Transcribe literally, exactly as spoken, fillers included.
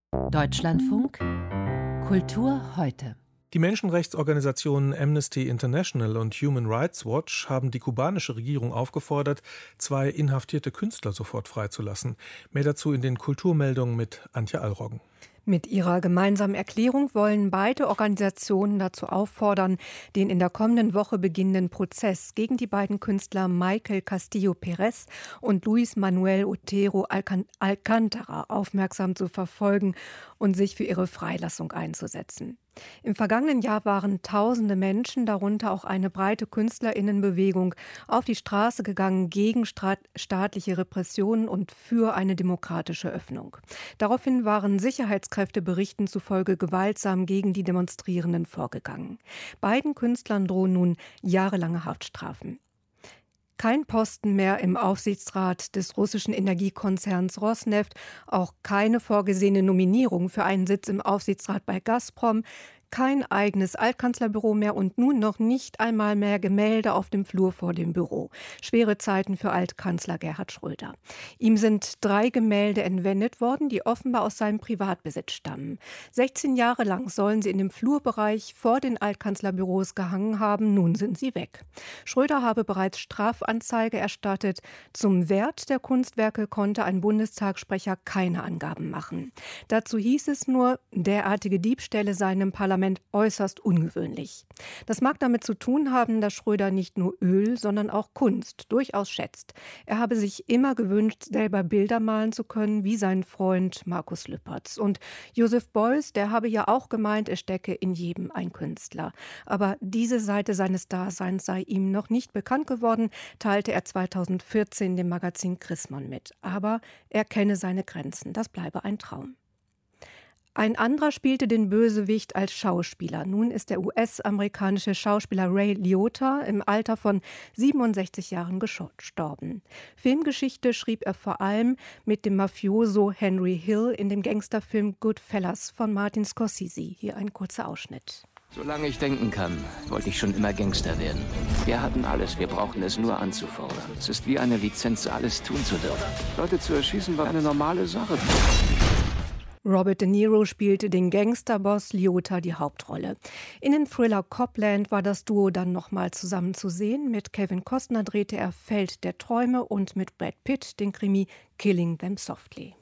Deutschlandfunk Kultur heute. Die Menschenrechtsorganisationen Amnesty International und Human Rights Watch haben die kubanische Regierung aufgefordert, zwei inhaftierte Künstler sofort freizulassen. Mehr dazu in den Kulturmeldungen mit Antje Allroggen. Mit ihrer gemeinsamen Erklärung wollen beide Organisationen dazu auffordern, den in der kommenden Woche beginnenden Prozess gegen die beiden Künstler Michael Castillo-Perez und Luis Manuel Otero Alcántara aufmerksam zu verfolgen und sich für ihre Freilassung einzusetzen. Im vergangenen Jahr waren tausende Menschen, darunter auch eine breite Künstlerinnenbewegung, auf die Straße gegangen gegen staatliche Repressionen und für eine demokratische Öffnung. Daraufhin waren Sicherheitskräfte Berichten zufolge gewaltsam gegen die Demonstrierenden vorgegangen. Beiden Künstlern drohen nun jahrelange Haftstrafen. Kein Posten mehr im Aufsichtsrat des russischen Energiekonzerns Rosneft, auch keine vorgesehene Nominierung für einen Sitz im Aufsichtsrat bei Gazprom, kein eigenes Altkanzlerbüro mehr und nun noch nicht einmal mehr Gemälde auf dem Flur vor dem Büro. Schwere Zeiten für Altkanzler Gerhard Schröder. Ihm sind drei Gemälde entwendet worden, die offenbar aus seinem Privatbesitz stammen. sechzehn Jahre lang sollen sie in dem Flurbereich vor den Altkanzlerbüros gehangen haben, nun sind sie weg. Schröder habe bereits Strafanzeige erstattet. Zum Wert der Kunstwerke konnte ein Bundestagssprecher keine Angaben machen. Dazu hieß es nur, derartige Diebstähle seien im Parlament äußerst ungewöhnlich. Das mag damit zu tun haben, dass Schröder nicht nur Öl, sondern auch Kunst durchaus schätzt. Er habe sich immer gewünscht, selber Bilder malen zu können, wie sein Freund Markus Lüpertz. Und Joseph Beuys, der habe ja auch gemeint, es stecke in jedem ein Künstler. Aber diese Seite seines Daseins sei ihm noch nicht bekannt geworden, teilte er zweitausendvierzehn dem Magazin Chrismon mit. Aber er kenne seine Grenzen, das bleibe ein Traum. Ein anderer spielte den Bösewicht als Schauspieler. Nun ist der U S-amerikanische Schauspieler Ray Liotta im Alter von siebenundsechzig Jahren gestorben. Filmgeschichte schrieb er vor allem mit dem Mafioso Henry Hill in dem Gangsterfilm Goodfellas von Martin Scorsese. Hier ein kurzer Ausschnitt. Solange ich denken kann, wollte ich schon immer Gangster werden. Wir hatten alles, wir brauchten es nur anzufordern. Es ist wie eine Lizenz, alles tun zu dürfen. Leute zu erschießen war eine normale Sache. Robert De Niro spielte den Gangsterboss Liotta die Hauptrolle. In dem Thriller Copland war das Duo dann nochmal zusammen zu sehen. Mit Kevin Costner drehte er Feld der Träume und mit Brad Pitt den Krimi Killing Them Softly.